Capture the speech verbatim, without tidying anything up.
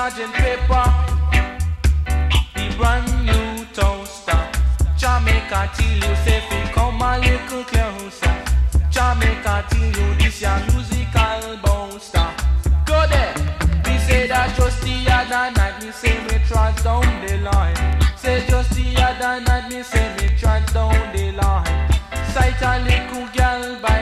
Sergeant Pepper, the brand new toaster. Jamaica till you say fi come a little closer. Jamaica till you this your musical bouncer. Go there. We say that just the other night me say me trot down the line. Say just the other night me say me trot down the line. Sight a little girl by